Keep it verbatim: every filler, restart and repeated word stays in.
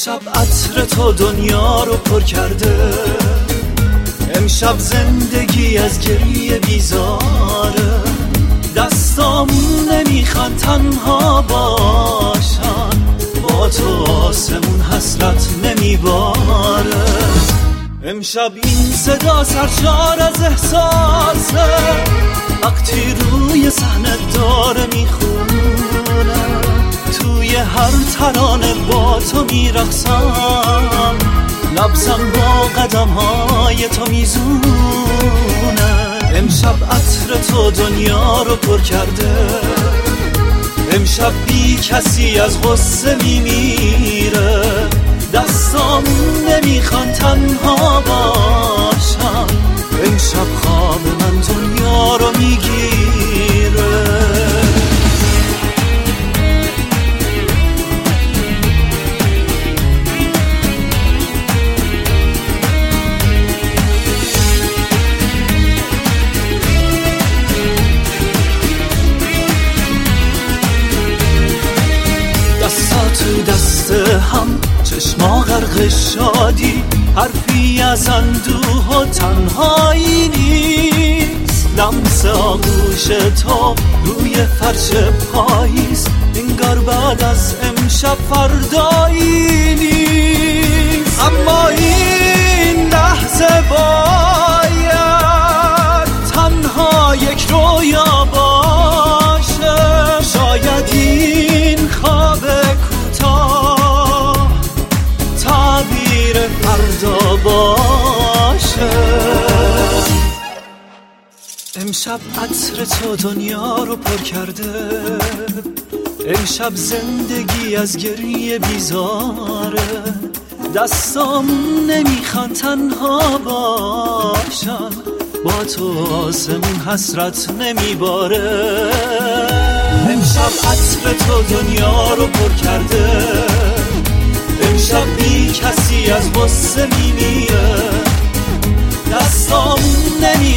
امشب عطر تو دنیا رو پر کرده، امشب زندگی از گریه بیزاره، دستامون نمیخوان تنها باشن، با تو آسمون حسرت نمیباره. امشب این صدا سرشار از احساسه، وقتی روی صحنه داره میخونه، توی هر ترانه با تو میرقصم، لبزم با قدم های تو میزونه. امشب عطر تو دنیا رو پر کرده، امشب بی کسی از غصه میمیره، دستامون نمیخوان تنها باشم، امشب خواب من دنیا رو میگیره. تو دست هم چشما غرق شادی، حرفی از اندوه و تنهایی نیست، لمس آغوش تو روی فرش پاییز، انگار بعد از امشب فردایی نیست. اما این لحظه باید تنها یک رویا باشه، شاید این خواب تعبیر فردا باشه. امشب عطر تو دنیا رو پر کرده، امشب زندگی از گریه بیزاره، دستام نمیخوان تنها باشن، با تو آسمون حسرت نمیباره. امشب عطر تو دنیا رو پر کرده، امشب بی کسی از غصه میمیره، دستامون نمی